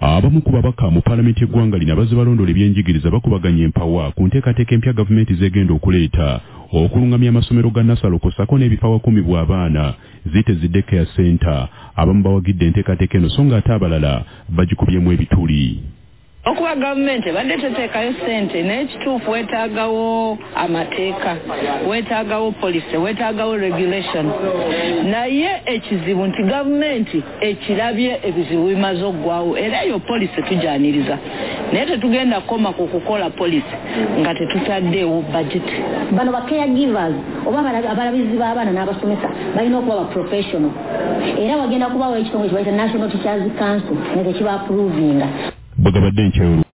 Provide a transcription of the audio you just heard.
Abamu ku babaka mu Parliament y'eggwanga lino abazze balondola ebyenjigiriza bakubaganya empawa ku nteekateeka empya gavumenti z'egenda okuleeta okulungamya amasomero ga Nassalo kusako n'ebipawa 10 abaana zitezidde care center. Abamu bawagidde enteekateeka eno so nga ate abalala bagikubyemu ebituli. Okuba gavumenti badde teteekayo ssente n'ekituufu weetaagawo amateeka, weetaagawo policy, weetaagawo regulation. Naye ekizibu nti gavumenti ekirabye ebizibu bimaze oggwawo era eyo policy tujaniriza. Naye tetugenda kukoma ku kukola policy nga tetutaddeewo budget. Bano ba caregivers oba abalabizi b'abaana n'abasomesa balina okuba ba professional. Era wagenda kubawo ekitongole kye bayita National Teachers Council nga tekiba approvinga. Bagabadde nkyewulu.